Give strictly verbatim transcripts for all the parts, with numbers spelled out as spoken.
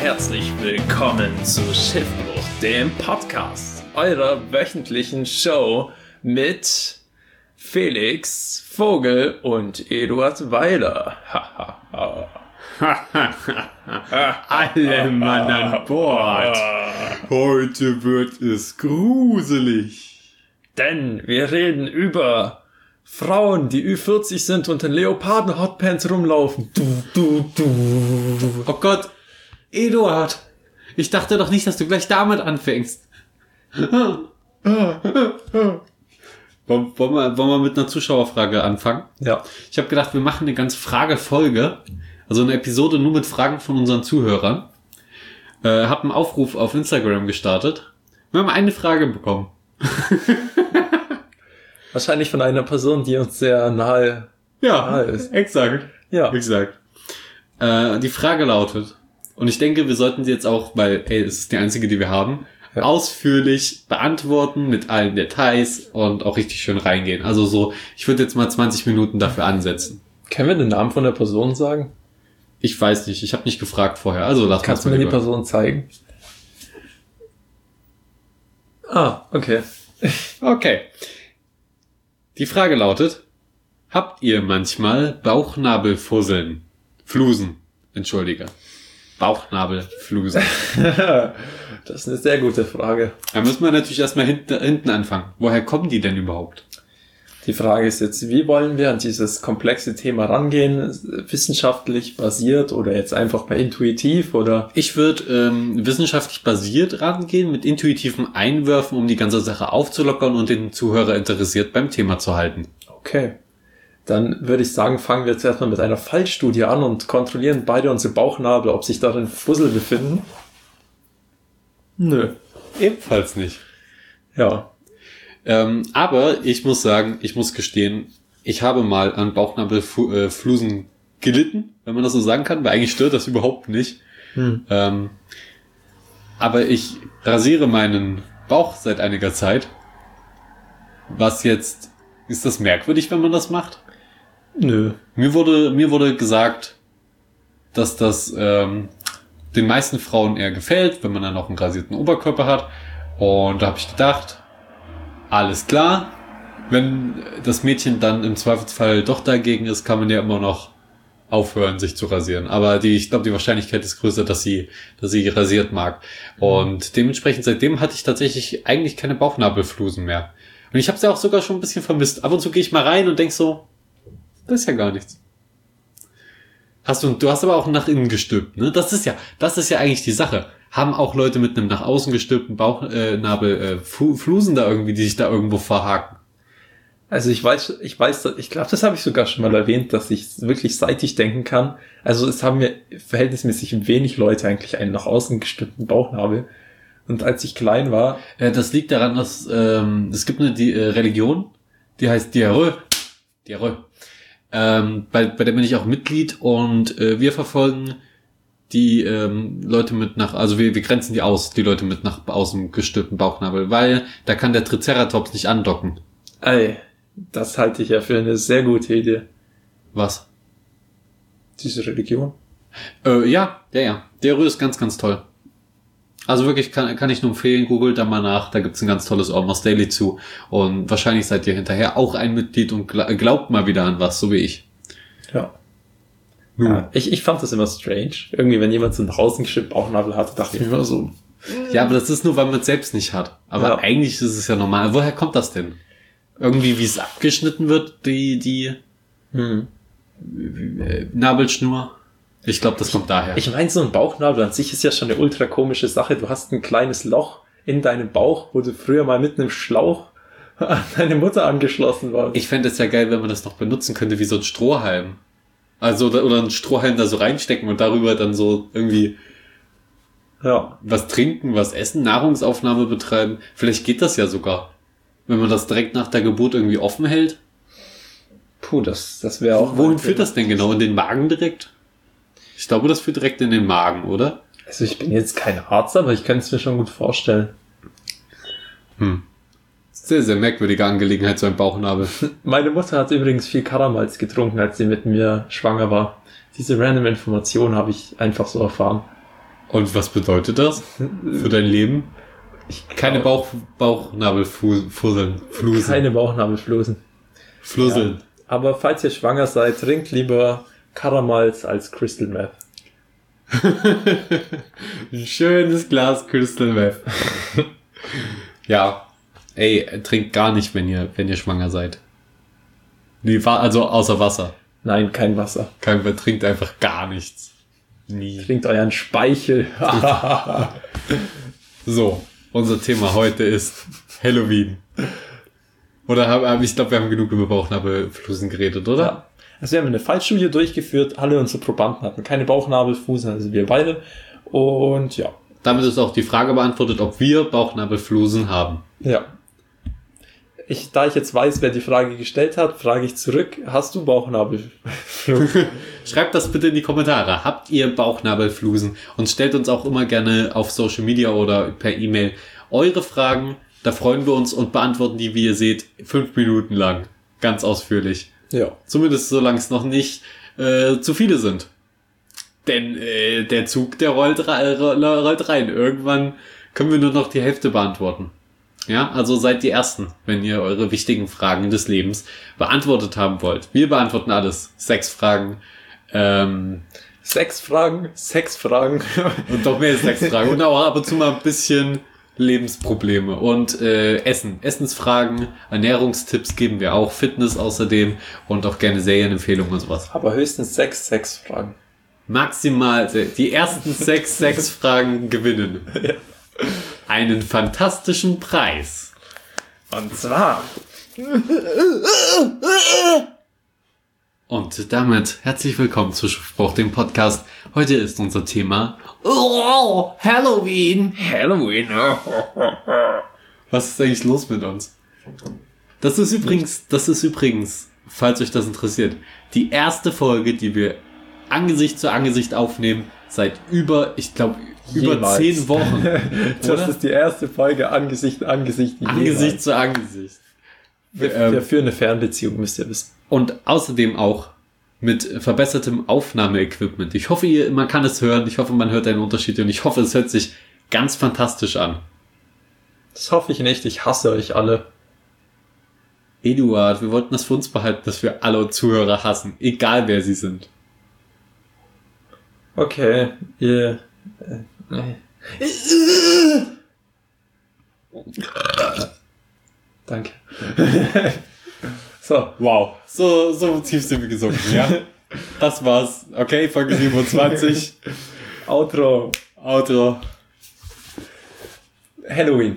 herzlich willkommen zu Schiffbruch, dem Podcast eurer wöchentlichen Show mit Felix Vogel und Eduard Weiler. Alle Mann an Bord. Heute wird es gruselig. Denn wir reden über Frauen, die Ü vierzig sind und in Leoparden-Hotpants rumlaufen. Du, du, du. Oh Gott, Eduard. Ich dachte doch nicht, dass du gleich damit anfängst. wollen, wollen, wir, wollen wir mit einer Zuschauerfrage anfangen? Ja. Ich habe gedacht, wir machen eine ganze Fragefolge. Also eine Episode nur mit Fragen von unseren Zuhörern. Äh, hab einen Aufruf auf Instagram gestartet. Wir haben eine Frage bekommen. Wahrscheinlich von einer Person, die uns sehr nahe, ja, nahe ist. Exakt. Ja. Exakt. Äh, die Frage lautet, und ich denke, wir sollten sie jetzt auch, weil, ey, es ist die einzige, die wir haben, ja, ausführlich beantworten mit allen Details und auch richtig schön reingehen. Also so, ich würde jetzt mal zwanzig Minuten dafür ansetzen. Können wir den Namen von der Person sagen? Ich weiß nicht, ich habe nicht gefragt vorher. Also lass Kannst du mir die Person zeigen? Ah, okay. Okay. Die Frage lautet, habt ihr manchmal Bauchnabelfusseln? Flusen, entschuldige. Bauchnabelflusen. Das ist eine sehr gute Frage. Da müssen wir natürlich erstmal hinten, hinten anfangen. Woher kommen die denn überhaupt? Die Frage ist jetzt, wie wollen wir an dieses komplexe Thema rangehen? Wissenschaftlich basiert oder jetzt einfach mal intuitiv oder? Ich würde ähm, wissenschaftlich basiert rangehen, mit intuitiven Einwürfen, um die ganze Sache aufzulockern und den Zuhörer interessiert beim Thema zu halten. Okay. Dann würde ich sagen, fangen wir jetzt erstmal mit einer Fallstudie an und kontrollieren beide unsere Bauchnabel, ob sich darin Fussel befinden. Nö. Ebenfalls nicht. Ja. Ähm, aber ich muss sagen, ich muss gestehen, ich habe mal an Bauchnabelflusen gelitten, wenn man das so sagen kann, weil eigentlich stört das überhaupt nicht. Hm. Ähm, aber ich rasiere meinen Bauch seit einiger Zeit. Was jetzt, ist das merkwürdig, wenn man das macht? Nö. Mir wurde, mir wurde gesagt, dass das ähm, den meisten Frauen eher gefällt, wenn man dann auch einen rasierten Oberkörper hat. Und da habe ich gedacht, alles klar, wenn das Mädchen dann im Zweifelsfall doch dagegen ist, kann man ja immer noch aufhören, sich zu rasieren. Aber die, ich glaube, die Wahrscheinlichkeit ist größer, dass sie, dass sie rasiert mag. Und dementsprechend seitdem hatte ich tatsächlich eigentlich keine Bauchnabelflusen mehr. Und ich habe sie auch sogar schon ein bisschen vermisst. Ab und zu gehe ich mal rein und denk so, das ist ja gar nichts. Hast du, du hast aber auch nach innen gestülpt, ne? Das ist ja, das ist ja eigentlich die Sache. Haben auch Leute mit einem nach außen gestülpten Bauchnabel äh, Flusen da irgendwie, die sich da irgendwo verhaken? Also ich weiß, ich weiß, ich glaube, das habe ich sogar schon mal erwähnt, dass ich wirklich seitig denken kann. Also es haben mir verhältnismäßig wenig Leute eigentlich einen nach außen gestülpten Bauchnabel. Und als ich klein war... Äh, das liegt daran, dass ähm, es gibt eine die, äh, Religion, die heißt Diarrhoe. Diarrhoe. Ähm, bei, bei der bin ich auch Mitglied und äh, wir verfolgen die ähm, Leute mit nach, also wir, wir grenzen die aus, die Leute mit nach außen gestülpten Bauchnabel, weil da kann der Triceratops nicht andocken. Ey, das halte ich ja für eine sehr gute Idee. Was? Diese Religion? Äh, ja, ja, ja. Diarrhoe ist ganz, ganz toll. Also wirklich kann, kann ich nur empfehlen, googelt da mal nach, da gibt's ein ganz tolles Almost Daily zu und wahrscheinlich seid ihr hinterher auch ein Mitglied und glaubt mal wieder an was, so wie ich. Ja. Ja, ich, ich fand das immer strange. Irgendwie, wenn jemand so einen nach außen gestülpten Bauchnabel hatte, dachte ich mir immer so. Ja, aber das ist nur, weil man es selbst nicht hat. Aber ja, eigentlich ist es ja normal. Woher kommt das denn? Irgendwie, wie es abgeschnitten wird, die, die hm. Nabelschnur? Ich glaube, das kommt daher. Ich meine, so ein Bauchnabel an sich ist ja schon eine ultra komische Sache. Du hast ein kleines Loch in deinem Bauch, wo du früher mal mit einem Schlauch an deine Mutter angeschlossen warst. Ich fände es ja geil, wenn man das noch benutzen könnte wie so ein Strohhalm. Also, oder einen Strohhalm da so reinstecken und darüber dann so irgendwie ja, was trinken, was essen, Nahrungsaufnahme betreiben. Vielleicht geht das ja sogar. Wenn man das direkt nach der Geburt irgendwie offen hält. Puh, das, das wäre auch... Wohin führt das denn genau? In den Magen direkt? Ich glaube, das führt direkt in den Magen, oder? Also ich bin jetzt kein Arzt, aber ich kann es mir schon gut vorstellen. Hm. Sehr, sehr merkwürdige Angelegenheit, so ein Bauchnabel. Meine Mutter hat übrigens viel Karamals getrunken, als sie mit mir schwanger war. Diese random Information habe ich einfach so erfahren. Und was bedeutet das für dein Leben? Keine Bauch, Bauchnabelfusseln. Flusen. Keine Bauchnabelflusen. Flusseln. Ja. Aber falls ihr schwanger seid, trinkt lieber Karamals als Crystal Meth. Ein schönes Glas Crystal Meth. Ja. Ey, trinkt gar nicht, wenn ihr, wenn ihr schwanger seid. Nee, also außer Wasser. Nein, kein Wasser. Kein, trinkt einfach gar nichts. Nie. Trinkt euren Speichel. So, unser Thema heute ist Halloween. Oder haben, ich glaube, wir haben genug über Bauchnabelflusen geredet, oder? Ja. Also wir haben eine Fallstudie durchgeführt. Alle unsere Probanden hatten keine Bauchnabelflusen, also wir beide. Und ja. Damit ist auch die Frage beantwortet, ob wir Bauchnabelflusen haben. Ja. Ich, da ich jetzt weiß, wer die Frage gestellt hat, frage ich zurück, hast du Bauchnabelflusen? Schreibt das bitte in die Kommentare. Habt ihr Bauchnabelflusen? Und stellt uns auch immer gerne auf Social Media oder per E-Mail eure Fragen. Da freuen wir uns und beantworten die, wie ihr seht, fünf Minuten lang. Ganz ausführlich. Ja. Zumindest solange es noch nicht äh, zu viele sind. Denn äh, der Zug, der rollt, re- rollt rein. Irgendwann können wir nur noch die Hälfte beantworten. Ja, also seid die Ersten, wenn ihr eure wichtigen Fragen des Lebens beantwortet haben wollt. Wir beantworten alles. Sechs Fragen. Ähm, Sechs Fragen, sechs Fragen. und doch mehr als sechs Fragen. Und auch ab und zu mal ein bisschen Lebensprobleme. Und äh, Essen. Essensfragen, Ernährungstipps geben wir auch. Fitness außerdem. Und auch gerne Serienempfehlungen und sowas. Aber höchstens sechs, sechs Fragen. Maximal die ersten sechs, sechs Fragen gewinnen. Ja. Einen fantastischen Preis. Und zwar. Und damit herzlich willkommen zu Spruch, dem Podcast. Heute ist unser Thema oh, Halloween. Halloween. Was ist eigentlich los mit uns? Das ist übrigens, das ist übrigens, falls euch das interessiert, die erste Folge, die wir Angesicht zu Angesicht aufnehmen, seit über, ich glaube, über Jemals. zehn Wochen. Das Oder? ist die erste Folge Angesicht, Angesicht. Angesicht jemals. zu Angesicht. Wir, Ähm, wir führen eine Fernbeziehung, müsst ihr wissen. Und außerdem auch mit verbessertem Aufnahmeequipment. Ich hoffe, ihr, man kann es hören. Ich hoffe, man hört einen Unterschied. Und ich hoffe, es hört sich ganz fantastisch an. Das hoffe ich nicht. Ich hasse euch alle. Eduard, wir wollten das für uns behalten, dass wir alle Zuhörer hassen. Egal, wer sie sind. Okay, ihr... Äh, äh. Danke. So. Wow. So, so tief sind wir gesunken, ja? Das war's. Okay, Folge siebenundzwanzig. Outro. Outro. Halloween.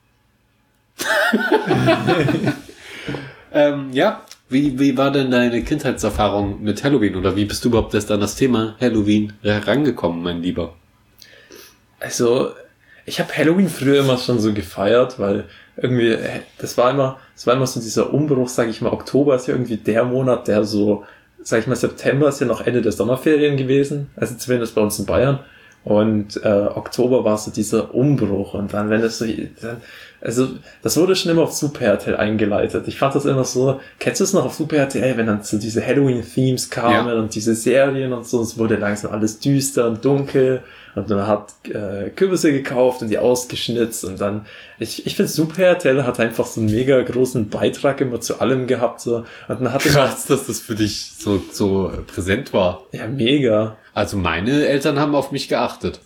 ähm, ja. Wie, wie war denn deine Kindheitserfahrung mit Halloween? Oder wie bist du überhaupt erst an das Thema Halloween herangekommen, mein Lieber? Also, ich habe Halloween früher immer schon so gefeiert, weil irgendwie, das war immer, das war immer so dieser Umbruch, sage ich mal, Oktober ist ja irgendwie der Monat, der so, sag ich mal, September ist ja noch Ende der Sommerferien gewesen, also zumindest bei uns in Bayern. Und äh, Oktober war so dieser Umbruch und dann, wenn das so, dann, also das wurde schon immer auf Super R T L eingeleitet. Ich fand das immer so, kennst du es noch auf Super R T L, wenn dann so diese Halloween-Themes kamen ja. Und diese Serien und so, es wurde langsam alles düster und dunkel und man hat äh, Kürbisse gekauft und die ausgeschnitzt und dann, ich ich finde Super R T L hat einfach so einen mega großen Beitrag immer zu allem gehabt so und dann hatte krass, dass das für dich so so präsent war. Ja, mega. Also meine Eltern haben auf mich geachtet.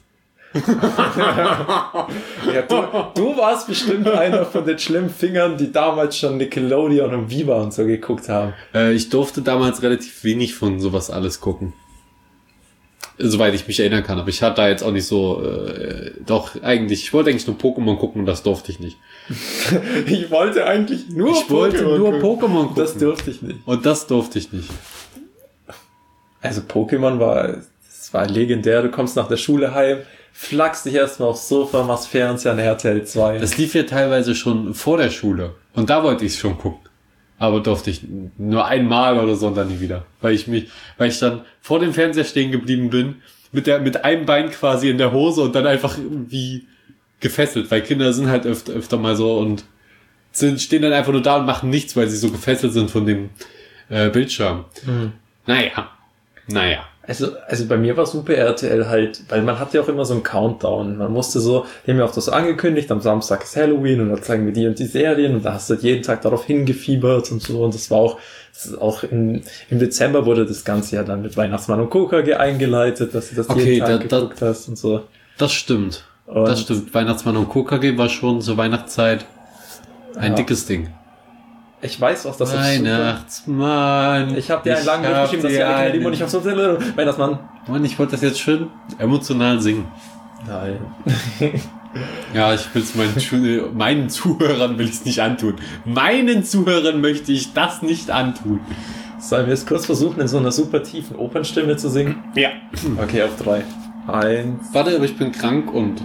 Ja, du, du warst bestimmt einer von den schlimmen Fingern, die damals schon Nickelodeon und Viva und so geguckt haben. Äh, ich durfte damals relativ wenig von sowas alles gucken. Soweit ich mich erinnern kann. Aber ich hatte da jetzt auch nicht so... Äh, doch, eigentlich... Ich wollte eigentlich nur Pokémon gucken und das durfte ich nicht. Ich wollte eigentlich nur ich Pokémon wollte nur Pokémon gucken. Das durfte ich nicht. Und das durfte ich nicht. Also Pokémon war... Das war legendär. Du kommst nach der Schule heim, flachst dich erstmal aufs Sofa, machst Fernseher an R T L zwei. Das lief ja teilweise schon vor der Schule. Und da wollte ich es schon gucken. Aber durfte ich nur einmal oder so und dann nie wieder. Weil ich mich, weil ich dann vor dem Fernseher stehen geblieben bin, mit der, mit einem Bein quasi in der Hose und dann einfach irgendwie gefesselt. Weil Kinder sind halt öfter, öfter mal so und sind, stehen dann einfach nur da und machen nichts, weil sie so gefesselt sind von dem äh, Bildschirm. Mhm. Naja. Naja. Also, also bei mir war Super R T L halt, weil man hatte ja auch immer so einen Countdown. Man musste so, die haben ja auch das so angekündigt, am Samstag ist Halloween und dann zeigen wir die und die Serien und da hast du halt jeden Tag darauf hingefiebert und so. Und das war auch, das ist auch im, im Dezember wurde das Ganze ja dann mit Weihnachtsmann und Coca eingeleitet, dass du das okay, jeden Tag da, geguckt da, hast und so. Das stimmt. Und das stimmt. Weihnachtsmann und Coca war schon zur Weihnachtszeit ein ja. dickes Ding. Ich weiß auch, dass Weihnachtsmann. Ich habe dir einen langen Brief geschrieben, dass wir alle lieben und ich auf so Weihnachtsmann. Mann, ich wollte das jetzt schön emotional singen. Nein. Ja, ich will es meinen, meinen Zuhörern will ich es nicht antun. Meinen Zuhörern möchte ich das nicht antun. Sollen wir es kurz versuchen, in so einer super tiefen Opernstimme zu singen? Ja. Okay, auf drei. Eins. Warte, aber ich bin krank und...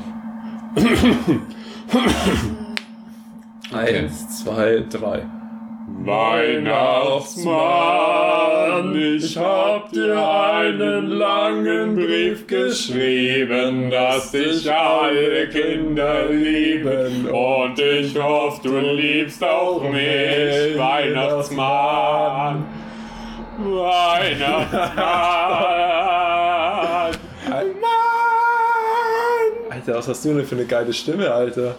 Okay. Eins, zwei, drei. Weihnachtsmann, ich hab dir einen langen Brief geschrieben, dass dich alle Kinder lieben und ich hoffe, du liebst auch mich, Weihnachtsmann, Weihnachtsmann, Mann. Alter, was hast du denn für eine geile Stimme, Alter?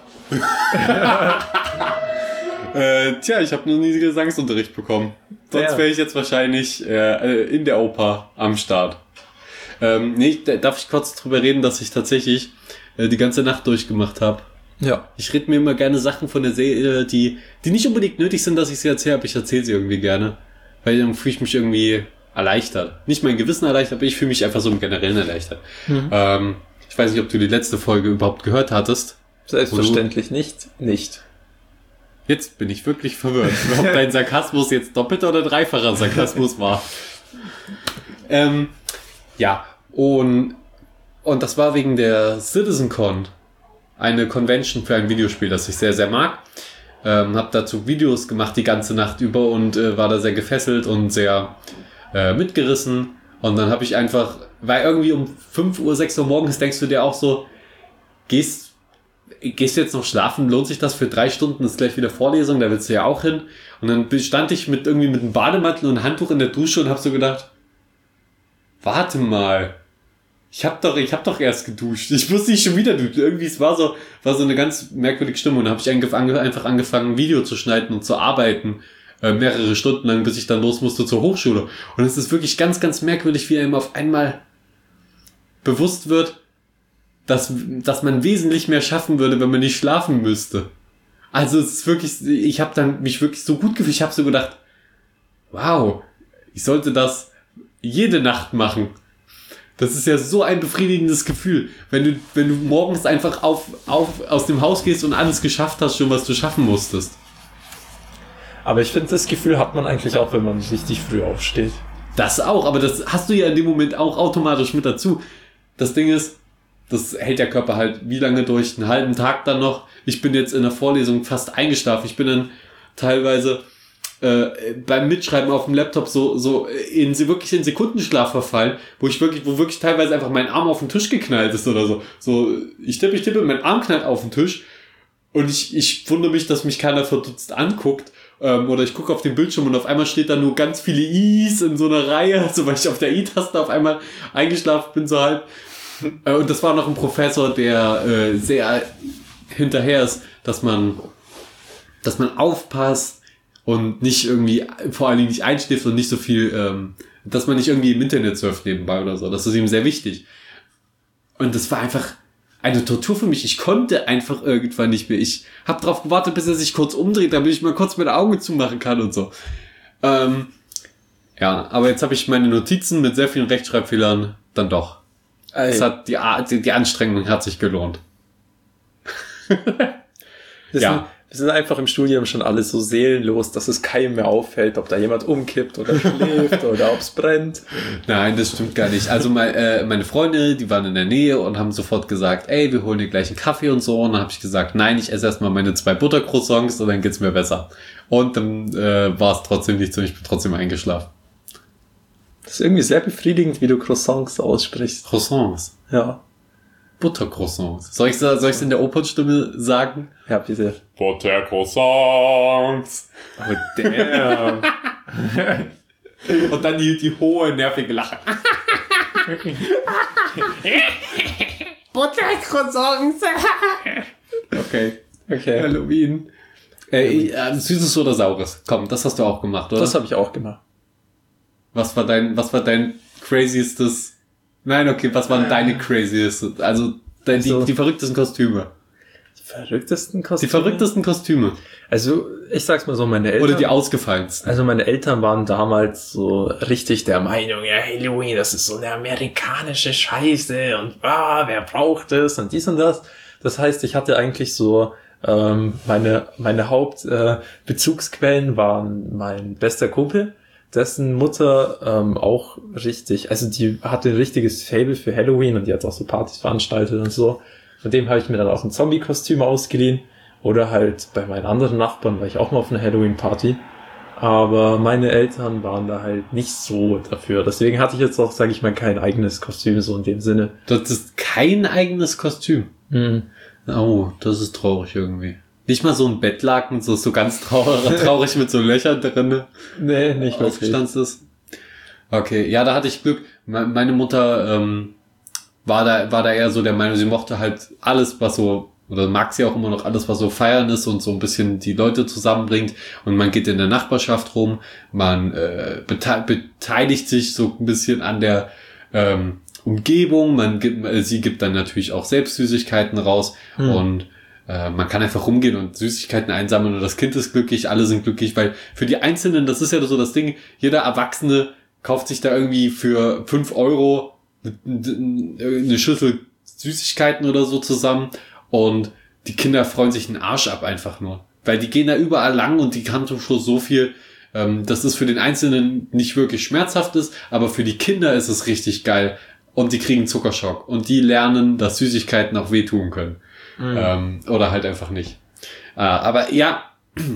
Äh, tja, ich habe nur nie Gesangsunterricht bekommen. Sonst Ja. wäre ich jetzt wahrscheinlich äh, in der Oper am Start. Ähm, nee, da- darf ich kurz drüber reden, dass ich tatsächlich äh, die ganze Nacht durchgemacht habe. Ja. Ich rede mir immer gerne Sachen von der Serie, die die nicht unbedingt nötig sind, dass ich sie erzähle, aber ich erzähle sie irgendwie gerne. Weil dann fühle ich mich irgendwie erleichtert. Nicht mein Gewissen erleichtert, aber ich fühle mich einfach so im Generellen erleichtert. Mhm. Ähm, ich weiß nicht, ob du die letzte Folge überhaupt gehört hattest. Selbstverständlich nicht. Nicht. Jetzt bin ich wirklich verwirrt, ob dein Sarkasmus jetzt doppelter oder dreifacher Sarkasmus war. Ähm, ja, und, und das war wegen der CitizenCon, eine Convention für ein Videospiel, das ich sehr, sehr mag. Ähm, hab dazu Videos gemacht die ganze Nacht über und äh, war da sehr gefesselt und sehr äh, mitgerissen. Und dann habe ich einfach, weil irgendwie um fünf Uhr, sechs Uhr morgens denkst du dir auch so, gehst Gehst du jetzt noch schlafen? Lohnt sich das für drei Stunden? Ist gleich wieder Vorlesung, da willst du ja auch hin. Und dann stand ich mit irgendwie mit einem Bademantel und einem Handtuch in der Dusche und hab so gedacht, warte mal, ich hab doch, ich hab doch erst geduscht. Ich muss nicht schon wieder duschen. Irgendwie, es war so, war so eine ganz merkwürdige Stimmung. Und dann habe ich einfach angefangen, ein Video zu schneiden und zu arbeiten. Äh, mehrere Stunden lang, bis ich dann los musste zur Hochschule. Und es ist wirklich ganz, ganz merkwürdig, wie einem auf einmal bewusst wird, dass, dass man wesentlich mehr schaffen würde, wenn man nicht schlafen müsste. Also es ist wirklich, ich habe dann mich wirklich so gut gefühlt, ich habe so gedacht, wow, ich sollte das jede Nacht machen. Das ist ja so ein befriedigendes Gefühl, wenn du, wenn du morgens einfach auf, auf, aus dem Haus gehst und alles geschafft hast, schon was du schaffen musstest. Aber ich finde, das Gefühl hat man eigentlich auch, wenn man richtig früh aufsteht. Das auch, aber das hast du ja in dem Moment auch automatisch mit dazu. Das Ding ist, das hält der Körper halt wie lange durch? Einen halben Tag dann noch. Ich bin jetzt in der Vorlesung fast eingeschlafen. Ich bin dann teilweise äh, beim Mitschreiben auf dem Laptop so so in wirklich in Sekundenschlaf verfallen, wo ich wirklich, wo wirklich teilweise einfach mein Arm auf den Tisch geknallt ist oder so. So, ich tippe, ich tippe, mein Arm knallt auf den Tisch und ich ich wundere mich, dass mich keiner verdutzt anguckt. Ähm, oder ich gucke auf den Bildschirm und auf einmal steht da nur ganz viele I's in so einer Reihe, so weil ich auf der I-Taste auf einmal eingeschlafen bin, so halb. Und das war noch ein Professor, der äh, sehr hinterher ist, dass man, dass man aufpasst und nicht irgendwie, vor allen Dingen nicht einschläft und nicht so viel, ähm, dass man nicht irgendwie im Internet surft nebenbei oder so. Das ist ihm sehr wichtig. Und das war einfach eine Tortur für mich. Ich konnte einfach irgendwann nicht mehr. Ich habe darauf gewartet, bis er sich kurz umdreht, damit ich mal kurz meine Augen zumachen kann und so. Ähm, ja, aber jetzt habe ich meine Notizen mit sehr vielen Rechtschreibfehlern dann doch. Es hat die, die, die Anstrengung hat sich gelohnt. Das Ja. sind, wir sind einfach im Studium schon alle so seelenlos, dass es keinem mehr auffällt, ob da jemand umkippt oder schläft oder ob es brennt. Nein, das stimmt gar nicht. Also mein, äh, meine Freunde, die waren in der Nähe und haben sofort gesagt, ey, wir holen dir gleich einen Kaffee und so. Und dann habe ich gesagt, nein, ich esse erstmal meine zwei Buttercroissants und dann geht's mir besser. Und dann äh, war es trotzdem nicht so, ich bin trotzdem eingeschlafen. Das ist irgendwie sehr befriedigend, wie du Croissants aussprichst. Croissants. Ja. Buttercroissants. Soll ich soll ich's in der Opernstimme sagen? Ja, bitte. Buttercroissants. Oh, damn. Und dann die, die hohe, nervige Lache. Buttercroissants. Okay. Okay. Halloween. Äh, äh, Süßes oder Saures? Komm, das hast du auch gemacht, oder? Das habe ich auch gemacht. Was war dein, was war dein craziestes? Nein, okay, was waren deine craziestes? Also, dein, Also, die, die verrücktesten Kostüme. Die verrücktesten Kostüme? Die verrücktesten Kostüme. Also, ich sag's mal so, meine Eltern... Oder die ausgefallensten. Also, meine Eltern waren damals so richtig der Meinung, ja, Halloween, das ist so eine amerikanische Scheiße und ah, wer braucht es und dies und das. Das heißt, ich hatte eigentlich so... Ähm, meine meine Hauptbezugsquellen äh, Bezugsquellen waren mein bester Kumpel, dessen Mutter ähm, auch richtig, also die hatte ein richtiges Faible für Halloween und die hat auch so Partys veranstaltet und so. Von dem habe ich mir dann auch ein Zombie-Kostüm ausgeliehen. Oder halt bei meinen anderen Nachbarn war ich auch mal auf einer Halloween-Party. Aber meine Eltern waren da halt nicht so dafür. Deswegen hatte ich jetzt auch, sage ich mal, kein eigenes Kostüm so in dem Sinne. Das ist kein eigenes Kostüm. Mhm. Oh, das ist traurig irgendwie. Nicht mal so ein Bettlaken, so, so ganz traurig, traurig mit so Löchern drin. Nee, nicht wirklich. Aufgestanzt ist. Okay, ja, da hatte ich Glück. Meine Mutter ähm, war da war da eher so der Meinung, sie mochte halt alles, was so, oder mag sie auch immer noch alles, was so feiern ist und so ein bisschen die Leute zusammenbringt. Und man geht in der Nachbarschaft rum, man äh, bete- beteiligt sich so ein bisschen an der ähm, Umgebung, man gibt, sie gibt dann natürlich auch selbst Süßigkeiten raus hm. und äh, man kann einfach rumgehen und Süßigkeiten einsammeln und das Kind ist glücklich, alle sind glücklich, weil für die Einzelnen, das ist ja so das Ding, jeder Erwachsene kauft sich da irgendwie für fünf Euro eine Schüssel Süßigkeiten oder so zusammen und die Kinder freuen sich einen Arsch ab einfach nur, weil die gehen da überall lang und die haben zum Schluss so viel, ähm, dass es für den Einzelnen nicht wirklich schmerzhaft ist, aber für die Kinder ist es richtig geil. Und die kriegen Zuckerschock. Und die lernen, dass Süßigkeiten auch wehtun können. Mhm. Ähm, oder halt einfach nicht. Äh, aber ja,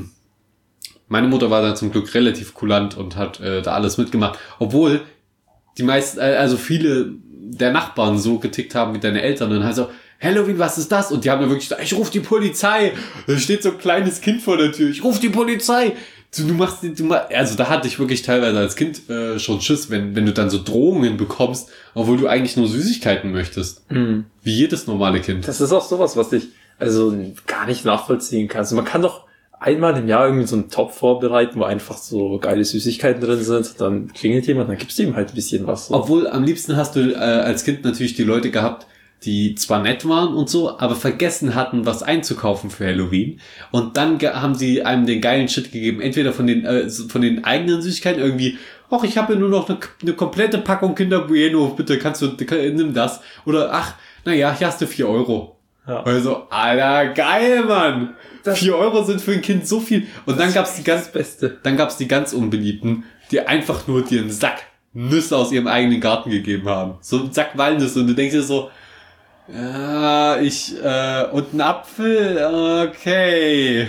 meine Mutter war da zum Glück relativ kulant und hat äh, da alles mitgemacht. Obwohl die meisten, äh, also viele der Nachbarn so getickt haben wie deine Eltern. Und dann halt so, Halloween, was ist das? Und die haben dann wirklich gesagt, ich ruf die Polizei. Da steht so ein kleines Kind vor der Tür. Ich ruf die Polizei. Du, du machst, du machst, also da hatte ich wirklich teilweise als Kind äh, schon Schiss, wenn wenn du dann so Drohungen bekommst, obwohl du eigentlich nur Süßigkeiten möchtest. Mhm. Wie jedes normale Kind. Das ist auch sowas, was ich also gar nicht nachvollziehen kann. Also man kann doch einmal im Jahr irgendwie so einen Topf vorbereiten, wo einfach so geile Süßigkeiten drin sind. Dann klingelt jemand, dann gibst du ihm halt ein bisschen was. So. Obwohl am liebsten hast du äh, als Kind natürlich die Leute gehabt, die zwar nett waren und so, aber vergessen hatten, was einzukaufen für Halloween. Und dann ge- haben sie einem den geilen Shit gegeben, entweder von den äh, von den eigenen Süßigkeiten irgendwie, ach, ich habe ja nur noch eine, eine komplette Packung Kinder Bueno, bitte kannst du, nimm das. Oder, ach, naja, hier hast du vier Euro. Ja. Also, Alter, geil, Mann. Das vier Euro sind für ein Kind so viel. Und dann gab's die ganz Beste. Dann gab's die ganz Unbeliebten, die einfach nur dir einen Sack Nüsse aus ihrem eigenen Garten gegeben haben. So einen Sack Walnüsse. Und du denkst dir so, ja, ich, äh, und ein Apfel, okay.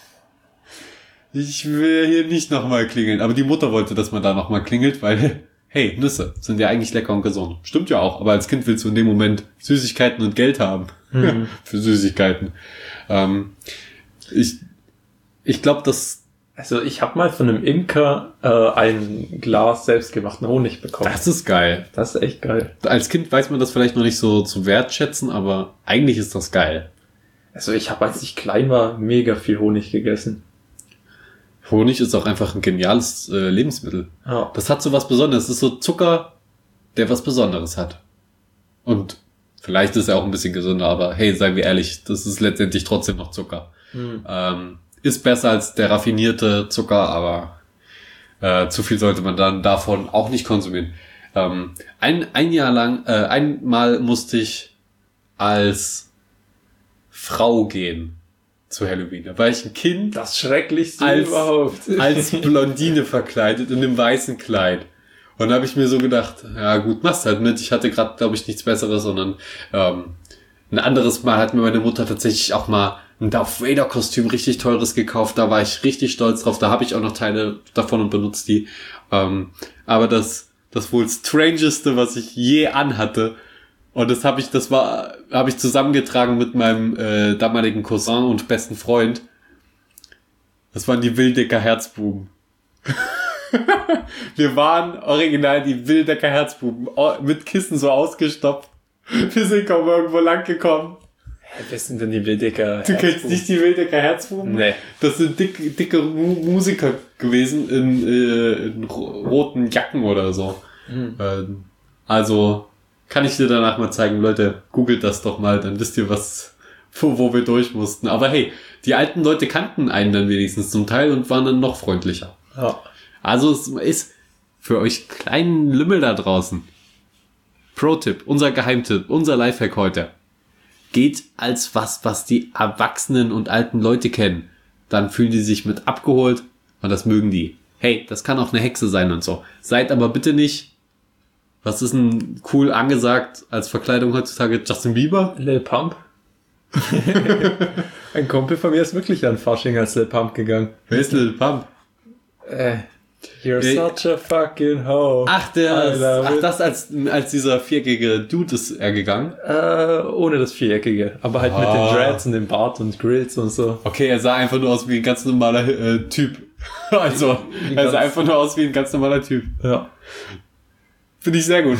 Ich will hier nicht nochmal klingeln. Aber die Mutter wollte, dass man da nochmal klingelt, weil, hey, Nüsse sind ja eigentlich lecker und gesund. Stimmt ja auch, aber als Kind willst du in dem Moment Süßigkeiten und Geld haben. Mhm. Für Süßigkeiten. Ähm, ich, ich glaube, dass, also ich habe mal von einem Imker äh, ein Glas selbstgemachten Honig bekommen. Das ist geil. Das ist echt geil. Als Kind weiß man das vielleicht noch nicht so zu wertschätzen, aber eigentlich ist das geil. Also ich habe, als ich klein war, mega viel Honig gegessen. Honig ist auch einfach ein geniales äh, Lebensmittel. Ja. Das hat so was Besonderes. Das ist so Zucker, der was Besonderes hat. Und vielleicht ist er auch ein bisschen gesünder, aber hey, seien wir ehrlich, das ist letztendlich trotzdem noch Zucker. Hm. Ähm, ist besser als der raffinierte Zucker, aber äh, zu viel sollte man dann davon auch nicht konsumieren. Ähm, ein, ein Jahr lang, äh, einmal musste ich als Frau gehen zu Halloween. Da war ich ein Kind. Das Schrecklichste als, überhaupt. Als Blondine verkleidet in einem weißen Kleid. Und da habe ich mir so gedacht, ja gut, machst halt mit. Ich hatte gerade, glaube ich, nichts Besseres, sondern ähm, ein anderes Mal hat mir meine Mutter tatsächlich auch mal ein Darth Vader Kostüm richtig teures gekauft. Da war ich richtig stolz drauf. Da habe ich auch noch Teile davon und benutzt die. Ähm, aber das das wohl strangeste, was ich je anhatte. Und das habe ich, das war, habe ich zusammengetragen mit meinem äh, damaligen Cousin und besten Freund. Das waren die Wildecker Herzbuben. Wir waren original die Wildecker Herzbuben, mit Kissen so ausgestopft. Wir sind kaum irgendwo lang gekommen. Hä, wer sind denn die Wildecker Herzbuben? Du kennst nicht die Wildecker Herzbuben? Nee. Das sind dicke, dicke Mu- Musiker gewesen in, äh, in roten Jacken oder so. Mhm. Ähm, also, kann ich dir danach mal zeigen, Leute, googelt das doch mal, dann wisst ihr, was, wo, wo wir durch mussten. Aber hey, die alten Leute kannten einen dann wenigstens zum Teil und waren dann noch freundlicher. Ja. Also es ist für euch kleinen Lümmel da draußen. Pro-Tipp, unser Geheimtipp, unser Lifehack heute. Geht als was, was die Erwachsenen und alten Leute kennen. Dann fühlen die sich mit abgeholt und das mögen die. Hey, das kann auch eine Hexe sein und so. Seid aber bitte nicht, was ist denn cool angesagt als Verkleidung heutzutage? Justin Bieber? Lil Pump. Ein Kumpel von mir ist wirklich an Fasching als Lil Pump gegangen. Wer ist Lil Pump? Äh, you're äh, such a fucking hoe. Ach, der, ach das als, als dieser viereckige Dude ist er gegangen? Äh, ohne das Viereckige. Aber halt ah. mit den Dreads und dem Bart und Grills und so. Okay, er sah einfach nur aus wie ein ganz normaler äh, Typ. Also, wie er sah einfach nur aus wie ein ganz normaler Typ. Ja. Finde ich sehr gut.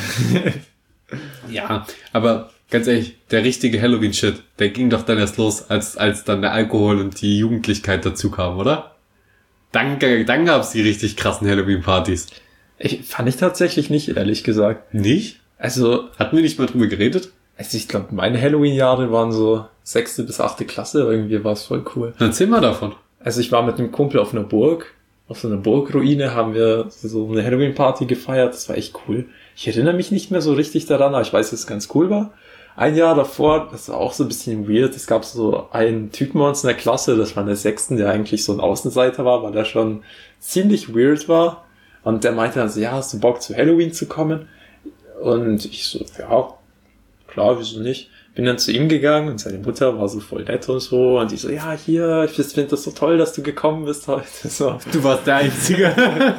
Ja, aber ganz ehrlich, der richtige Halloween-Shit, der ging doch dann erst los, als, als dann der Alkohol und die Jugendlichkeit dazu kamen, oder? Dann, dann gab's die richtig krassen Halloween-Partys. Ich, fand ich tatsächlich nicht, ehrlich gesagt. Nicht? Also... Hatten wir nicht mal drüber geredet? Also ich glaube, meine Halloween-Jahre waren so sechste bis achte Klasse, irgendwie war es voll cool. Erzähl mal davon. Also ich war mit einem Kumpel auf einer Burg, auf so einer Burgruine haben wir so eine Halloween-Party gefeiert, das war echt cool. Ich erinnere mich nicht mehr so richtig daran, aber ich weiß, dass es ganz cool war. Ein Jahr davor, das war auch so ein bisschen weird, es gab so einen Typen bei uns in der Klasse, das war in der sechsten, der eigentlich so ein Außenseiter war, weil der schon ziemlich weird war. Und der meinte dann so, ja, hast du Bock zu Halloween zu kommen? Und ich so, ja, klar, wieso nicht? Bin dann zu ihm gegangen und seine Mutter war so voll nett und so. Und die so, ja, hier, ich finde das so toll, dass du gekommen bist heute. So. Du warst der Einzige.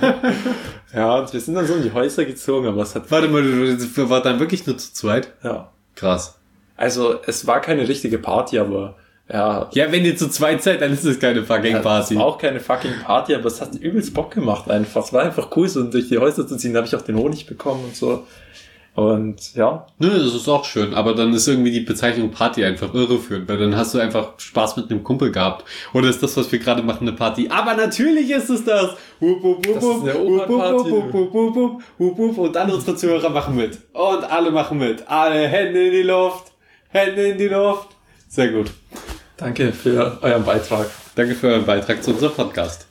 Ja, und wir sind dann so in die Häuser gezogen, aber es hat... Warte mal, du war dann wirklich nur zu zweit? Ja. Krass. Also, es war keine richtige Party, aber ja... Ja, wenn ihr zu zweit seid, dann ist es keine fucking ja, Party. Es war auch keine fucking Party, aber es hat übelst Bock gemacht einfach. Es war einfach cool, so durch die Häuser zu ziehen. Da habe ich auch den Honig bekommen und so. Und ja. Nö, das ist auch schön, aber dann ist irgendwie die Bezeichnung Party einfach irreführend, weil dann hast du einfach Spaß mit einem Kumpel gehabt. Oder ist das, was wir gerade machen, eine Party? Aber natürlich ist es das! Hup, hup, hup, das ist eine Opernparty. Hup, hup, hup, hup, hup, hup, und alle unsere Zuhörer machen mit. Und alle machen mit. Alle Hände in die Luft. Hände in die Luft. Sehr gut. Danke für euren Beitrag. Danke für euren Beitrag zu unserem Podcast.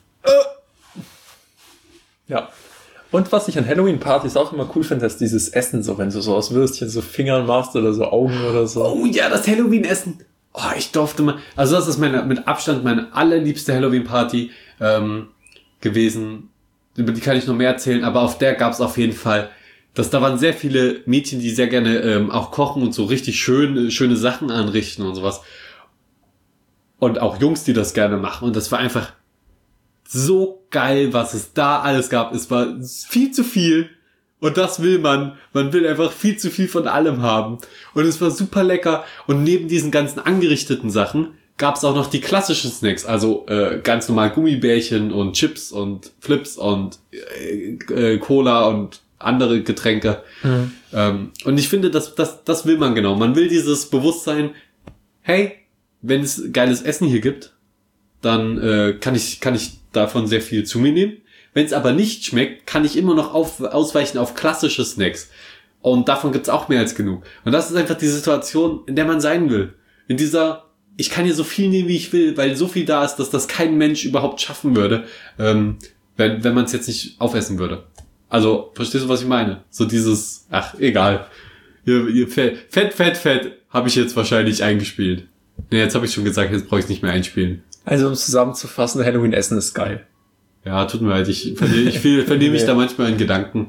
Ja. Und was ich an Halloween-Partys auch immer cool finde, ist dieses Essen, so wenn du so aus Würstchen so Fingern machst oder so Augen oder so. Oh ja, das Halloween-Essen. Oh, ich durfte mal... Also das ist meine mit Abstand meine allerliebste Halloween-Party ähm, gewesen. Über die kann ich noch mehr erzählen, aber auf der gab es auf jeden Fall... Dass da waren sehr viele Mädchen, die sehr gerne ähm, auch kochen und so richtig schön, schöne Sachen anrichten und sowas. Und auch Jungs, die das gerne machen. Und das war einfach... so geil, was es da alles gab. Es war viel zu viel und das will man. Man will einfach viel zu viel von allem haben. Und es war super lecker. Und neben diesen ganzen angerichteten Sachen gab es auch noch die klassischen Snacks. Also äh, ganz normal Gummibärchen und Chips und Flips und äh, äh, Cola und andere Getränke. Mhm. Ähm, und ich finde, das, das, das will man genau. Man will dieses Bewusstsein, hey, wenn es geiles Essen hier gibt, dann äh, kann ich kann ich davon sehr viel zu mir nehmen. Wenn es aber nicht schmeckt, kann ich immer noch auf, ausweichen auf klassische Snacks. Und davon gibt's auch mehr als genug. Und das ist einfach die Situation, in der man sein will. In dieser, ich kann hier so viel nehmen, wie ich will, weil so viel da ist, dass das kein Mensch überhaupt schaffen würde, ähm, wenn, wenn man es jetzt nicht aufessen würde. Also, verstehst du, was ich meine? So dieses, ach, egal. Hier, hier, fett, fett, fett, fett, habe ich jetzt wahrscheinlich eingespielt. Ne, jetzt habe ich schon gesagt, jetzt brauche ich es nicht mehr einspielen. Also, um es zusammenzufassen, Halloween-Essen ist geil. Ja, tut mir leid, ich verliere ich viel, verliere mich da manchmal in Gedanken.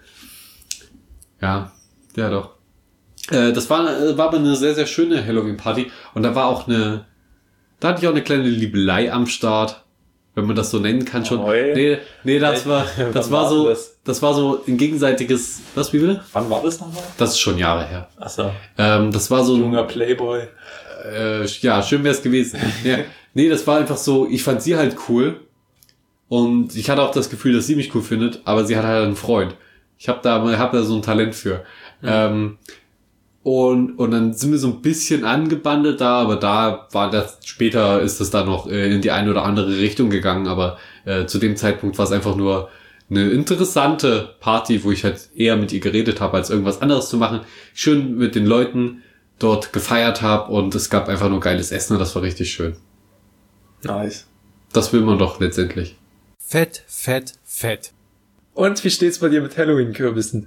Ja, ja doch. Äh, das war, war aber eine sehr, sehr schöne Halloween-Party. Und da war auch eine, da hatte ich auch eine kleine Liebelei am Start, wenn man das so nennen kann schon. Oh, nee, nee, das war, das war so, das? das war so ein gegenseitiges, was, wie bitte? Wann war das nochmal? Das ist schon Jahre her. Ach so. Ähm, das war so ein junger Playboy. Äh, ja, schön wär's gewesen. Ja, nee, das war einfach so, ich fand sie halt cool. Und ich hatte auch das Gefühl, dass sie mich cool findet, aber sie hat halt einen Freund. Ich habe da, hab da so ein Talent für. Mhm. Ähm, und, und dann sind wir so ein bisschen angebandelt da, aber da war das, später ist das dann noch äh, in die eine oder andere Richtung gegangen, aber äh, zu dem Zeitpunkt war es einfach nur eine interessante Party, wo ich halt eher mit ihr geredet habe, als irgendwas anderes zu machen. Schön mit den Leuten dort gefeiert habe und es gab einfach nur geiles Essen und das war richtig schön. Nice. Das will man doch letztendlich. Fett, fett, fett. Und wie steht's bei dir mit Halloween-Kürbissen?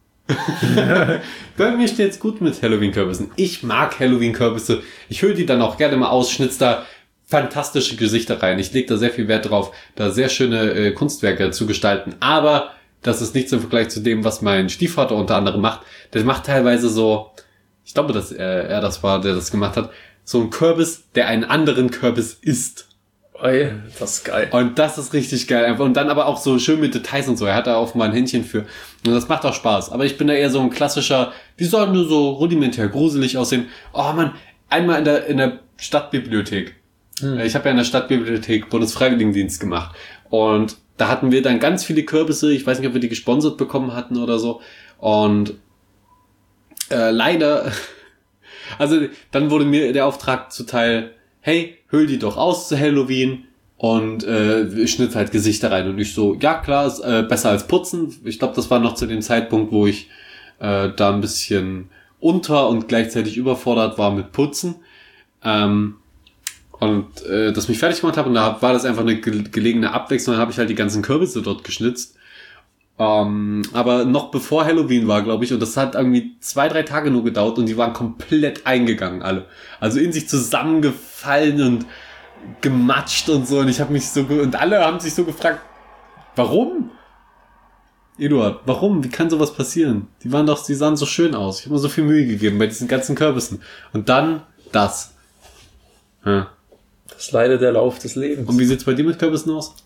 Bei mir steht's gut mit Halloween-Kürbissen. Ich mag Halloween-Kürbisse. Ich hülle die dann auch gerne mal aus, schnitz da fantastische Gesichter rein. Ich lege da sehr viel Wert drauf, da sehr schöne äh, Kunstwerke zu gestalten. Aber das ist nichts im Vergleich zu dem, was mein Stiefvater unter anderem macht. Der macht teilweise so, ich glaube, dass er, er das war, der das gemacht hat, so ein Kürbis, der einen anderen Kürbis isst. Oi, das ist geil. Und das ist richtig geil. Einfach. Und dann aber auch so schön mit Details und so. Er hat da auch mal ein Händchen für. Und das macht auch Spaß. Aber ich bin da eher so ein klassischer, die sollen nur so rudimentär gruselig aussehen. Oh man, einmal in der, in der Stadtbibliothek. Hm. Ich habe ja in der Stadtbibliothek Bundesfreiwilligendienst gemacht. Und da hatten wir dann ganz viele Kürbisse. Ich weiß nicht, ob wir die gesponsert bekommen hatten oder so. Und äh, leider, also dann wurde mir der Auftrag zuteil, hey, hüll die doch aus zu Halloween und äh, schnitt halt Gesichter rein. Und ich so, ja klar, ist äh, besser als putzen. Ich glaube, das war noch zu dem Zeitpunkt, wo ich äh, da ein bisschen unter und gleichzeitig überfordert war mit Putzen. Ähm, und äh, das mich fertig gemacht habe. Und da war das einfach eine ge- gelegene Abwechslung. Dann habe ich halt die ganzen Kürbisse dort geschnitzt. Ähm, aber noch bevor Halloween war, glaube ich, und das hat irgendwie zwei, drei Tage nur gedauert und die waren komplett eingegangen, alle. Also in sich zusammengefallen und gematscht und so und ich habe mich so, ge- und alle haben sich so gefragt, warum? Eduard, warum? Wie kann sowas passieren? Die waren doch, die sahen so schön aus. Ich habe mir so viel Mühe gegeben bei diesen ganzen Kürbissen. Und dann das. Ja. Das ist leider der Lauf des Lebens. Und wie sieht's bei dir mit Kürbissen aus?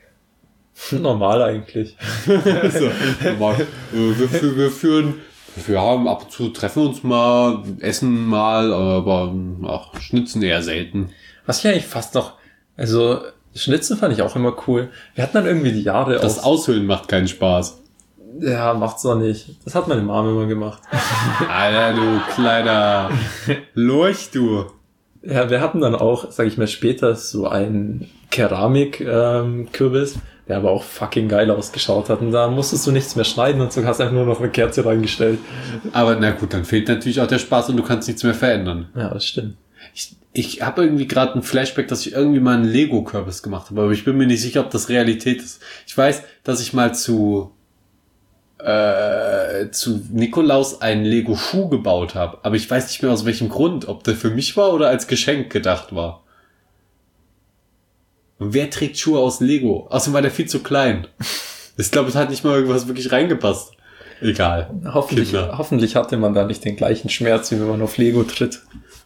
Normal eigentlich. Also, normal. Wir, wir, wir führen, wir haben ab und zu treffen uns mal, essen mal, aber ach, schnitzen eher selten. Was ich eigentlich fast noch, also Schnitzen fand ich auch immer cool. Wir hatten dann irgendwie die Jahre Das aus, Aushöhlen macht keinen Spaß. Ja, macht's doch nicht. Das hat meine Mama immer gemacht. Alter, du kleiner Lurch, du. Ja, wir hatten dann auch, sag ich mal später, so einen Keramik-Kürbis, ähm, der aber auch fucking geil ausgeschaut hat. Und da musstest du nichts mehr schneiden und so hast einfach nur noch eine Kerze reingestellt. Aber na gut, dann fehlt natürlich auch der Spaß und du kannst nichts mehr verändern. Ja, das stimmt. Ich, ich habe irgendwie gerade ein Flashback, dass ich irgendwie mal einen Lego-Kürbis gemacht habe, aber ich bin mir nicht sicher, ob das Realität ist. Ich weiß, dass ich mal zu äh, zu Nikolaus einen Lego-Schuh gebaut habe, aber ich weiß nicht mehr aus welchem Grund, ob der für mich war oder als Geschenk gedacht war. Und wer trägt Schuhe aus Lego? Außerdem war der viel zu klein. Ich glaube, es hat nicht mal irgendwas wirklich reingepasst. Egal. Hoffentlich, Kinder. hoffentlich hatte man da nicht den gleichen Schmerz, wie wenn man auf Lego tritt.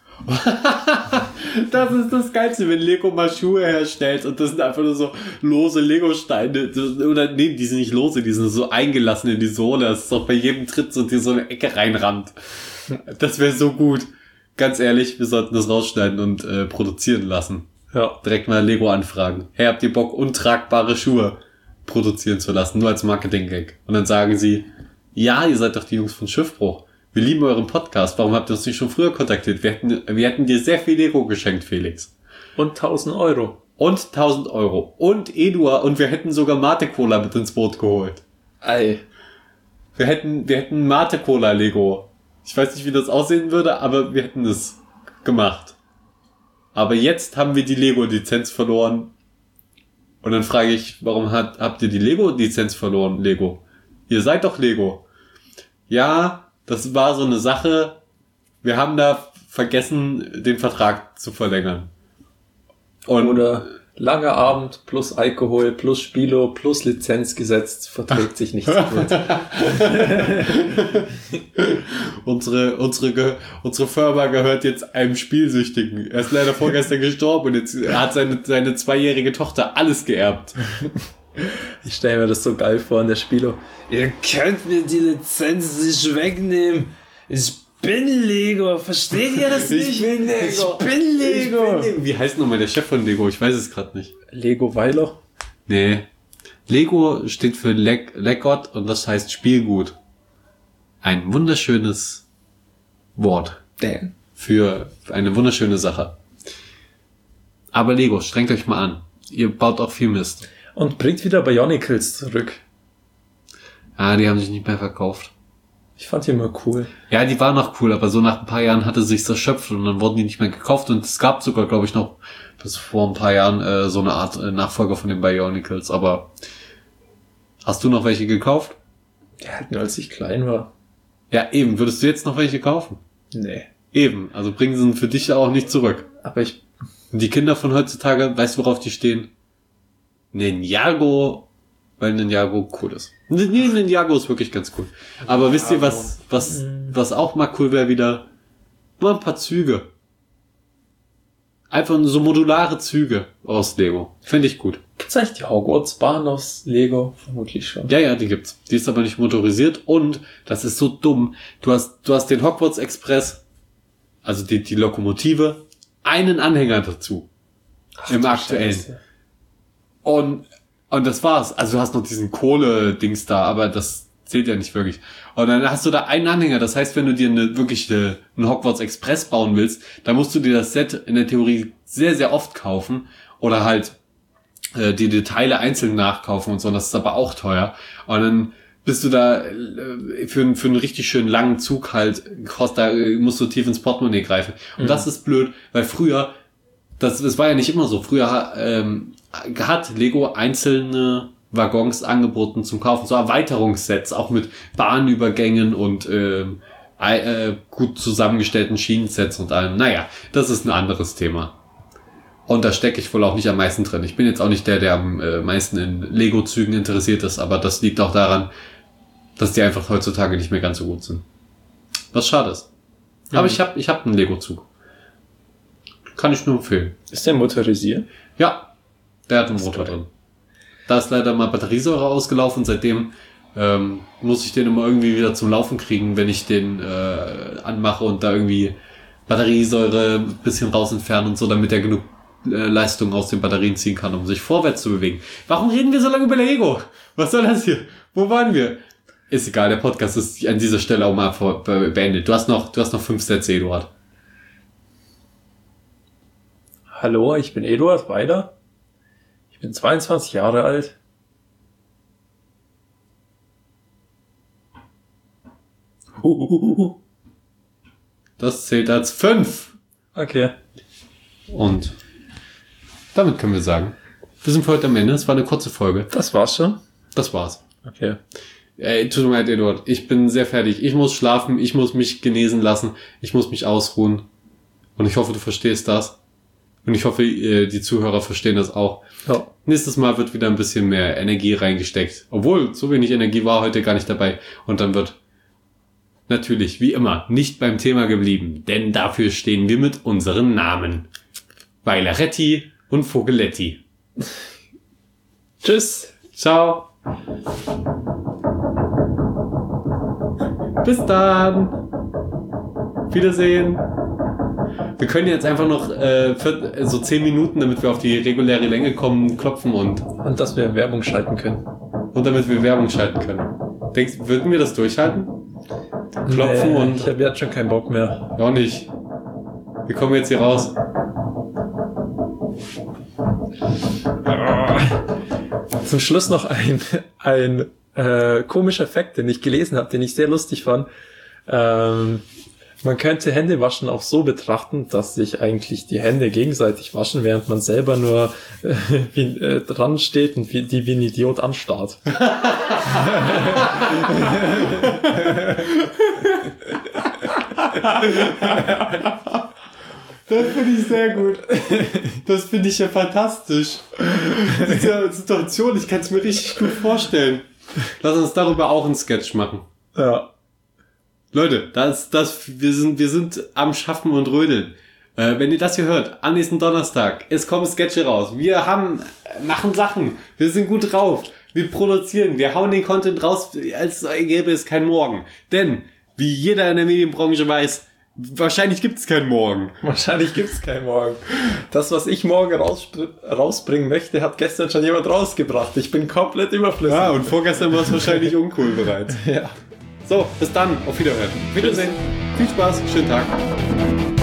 Das ist das Geilste, wenn Lego mal Schuhe herstellt und das sind einfach nur so lose Lego-Steine. Oder nee, die sind nicht lose, die sind so eingelassen in die Sohle. Das ist doch bei jedem Tritt so, die so eine Ecke reinrammt. Das wäre so gut. Ganz ehrlich, wir sollten das rausschneiden und äh, produzieren lassen. Ja. Direkt mal Lego anfragen. Hey, habt ihr Bock, untragbare Schuhe produzieren zu lassen? Nur als Marketing-Gag. Und dann sagen sie, ja, ihr seid doch die Jungs von Schiffbruch. Wir lieben euren Podcast. Warum habt ihr uns nicht schon früher kontaktiert? Wir hätten, wir hätten dir sehr viel Lego geschenkt, Felix. Und tausend Euro. Und tausend Euro. Und Eduard. Und wir hätten sogar Mate-Cola mit ins Boot geholt. Ei. Wir hätten, wir hätten Mate-Cola-Lego. Ich weiß nicht, wie das aussehen würde, aber wir hätten es gemacht. Aber jetzt haben wir die Lego-Lizenz verloren. Und dann frage ich, warum hat, habt ihr die Lego-Lizenz verloren, Lego? Ihr seid doch Lego. Ja, das war so eine Sache. Wir haben da vergessen, den Vertrag zu verlängern. Und Oder langer Abend plus Alkohol plus Spilo plus Lizenz gesetzt verträgt sich nicht so gut. unsere, unsere, Ge- unsere Firma gehört jetzt einem Spielsüchtigen. Er ist leider vorgestern gestorben und jetzt hat seine, seine zweijährige Tochter alles geerbt. Ich stelle mir das so geil vor an der Spilo. Ihr könnt mir die Lizenz nicht wegnehmen. Ich bin Lego. Versteht ihr das nicht? Ich bin Lego. Ich bin Lego. Ich bin Lego. Wie heißt nochmal der Chef von Lego? Ich weiß es gerade nicht. Lego Weiler? Nee, Lego steht für Leg- Leggot und das heißt Spielgut. Ein wunderschönes Wort. Damn. Für eine wunderschöne Sache. Aber Lego, strengt euch mal an. Ihr baut auch viel Mist. Und bringt wieder Bionicles zurück. Ah, die haben sich nicht mehr verkauft. Ich fand die immer cool. Ja, die waren noch cool, aber so nach ein paar Jahren hatte sich's erschöpft und dann wurden die nicht mehr gekauft und es gab sogar, glaube ich, noch bis vor ein paar Jahren äh, so eine Art äh, Nachfolger von den Bionicles. Aber hast du noch welche gekauft? Ja, halt nur als ich klein war. Ja, eben. Würdest du jetzt noch welche kaufen? Nee. Eben. Also bringen sie für dich auch nicht zurück. Aber ich... Und die Kinder von heutzutage, weißt du, worauf die stehen? Ninjago, weil Ninjago cool ist. Nee, Ninjago ist wirklich ganz cool. Aber wisst ihr, was was was auch mal cool wäre wieder? Mal ein paar Züge. Einfach so modulare Züge aus Lego. Finde ich gut. Gibt's eigentlich die Hogwarts-Bahn aus Lego? Vermutlich schon. Ja, ja, die gibt's. Die ist aber nicht motorisiert und, das ist so dumm, du hast du hast den Hogwarts Express, also die die Lokomotive, einen Anhänger dazu. Ach, Im du aktuellen. Scheiße. Und, und das war's. Also du hast noch diesen Kohle-Dings da, aber das zählt ja nicht wirklich. Und dann hast du da einen Anhänger. Das heißt, wenn du dir eine, wirklich eine, einen Hogwarts Express bauen willst, dann musst du dir das Set in der Theorie sehr, sehr oft kaufen. Oder halt äh, die Detaile einzeln nachkaufen und so. Und das ist aber auch teuer. Und dann bist du da äh, für, für einen richtig schönen langen Zug halt, kost, da äh, musst du tief ins Portemonnaie greifen. Und Mhm. das ist blöd, weil früher, das, das war ja nicht immer so, früher ähm, hat Lego einzelne Waggons angeboten zum Kaufen, so Erweiterungssets, auch mit Bahnübergängen und ähm, äh, gut zusammengestellten Schienensets und allem. Naja, das ist ein anderes Thema. Und da stecke ich wohl auch nicht am meisten drin. Ich bin jetzt auch nicht der, der am äh, meisten in Lego-Zügen interessiert ist, aber das liegt auch daran, dass die einfach heutzutage nicht mehr ganz so gut sind. Was schade ist. Aber Mhm. ich habe ich hab einen Lego-Zug. Kann ich nur empfehlen. Ist der motorisiert? Ja, der hat einen Das ist Motor geil. drin. Da ist leider mal Batteriesäure ausgelaufen. Seitdem ähm, muss ich den immer irgendwie wieder zum Laufen kriegen, wenn ich den äh, anmache und da irgendwie Batteriesäure ein bisschen raus entfernen und so, damit er genug äh, Leistung aus den Batterien ziehen kann, um sich vorwärts zu bewegen. Warum reden wir so lange über Lego? Was soll das hier? Wo waren wir? Ist egal, der Podcast ist an dieser Stelle auch mal vor, be- beendet. Du hast noch, du hast noch fünf Sätze, Eduard. Hallo, ich bin Eduard Weider. Ich bin zweiundzwanzig Jahre alt. Huhuhuhu. Das zählt als fünf. Okay. Und damit können wir sagen, wir sind für heute am Ende. Es war eine kurze Folge. Das war's schon? Das war's. Okay. Ey, tut mir leid, Eduard. Ich bin sehr fertig. Ich muss schlafen. Ich muss mich genesen lassen. Ich muss mich ausruhen. Und ich hoffe, du verstehst das. Und ich hoffe, äh, die Zuhörer verstehen das auch. Ja. Nächstes Mal wird wieder ein bisschen mehr Energie reingesteckt. Obwohl, so wenig Energie war heute gar nicht dabei. Und dann wird natürlich, wie immer, nicht beim Thema geblieben. Denn dafür stehen wir mit unseren Namen. Weileretti und Vogeletti. Tschüss. Ciao. Bis dann. Wiedersehen. Wir können jetzt einfach noch äh, für, so zehn Minuten, damit wir auf die reguläre Länge kommen, klopfen und, Und dass wir Werbung schalten können. und damit wir Werbung schalten können. Denkst, würden wir das durchhalten? Klopfen Nee, und... Ich habe jetzt schon keinen Bock mehr. Auch nicht. Wir kommen jetzt hier raus. Zum Schluss noch ein, ein äh, komischer Fakt, den ich gelesen habe, den ich sehr lustig fand. Ähm, man könnte Händewaschen auch so betrachten, dass sich eigentlich die Hände gegenseitig waschen, während man selber nur äh, wie, äh, dran steht und wie, die wie ein Idiot anstarrt. Das finde ich sehr gut. Das finde ich ja fantastisch. Diese Situation, ich kann es mir richtig gut vorstellen. Lass uns darüber auch einen Sketch machen. Ja. Leute, das, das, wir sind, wir sind am Schaffen und Rödeln. Äh, wenn ihr das hier hört, am nächsten Donnerstag, es kommen Sketche raus. Wir haben, machen Sachen. Wir sind gut drauf. Wir produzieren. Wir hauen den Content raus, als gäbe es kein Morgen. Denn, wie jeder in der Medienbranche weiß, Wahrscheinlich gibt es keinen Morgen. Wahrscheinlich gibt's keinen Morgen. Das, was ich morgen raussp- rausbringen möchte, hat gestern schon jemand rausgebracht. Ich bin komplett überflüssig. Ja, und vorgestern war es wahrscheinlich uncool bereits. Ja. So, bis dann. Auf Wiederhören. Wiedersehen. Viel Spaß. Schönen Tag.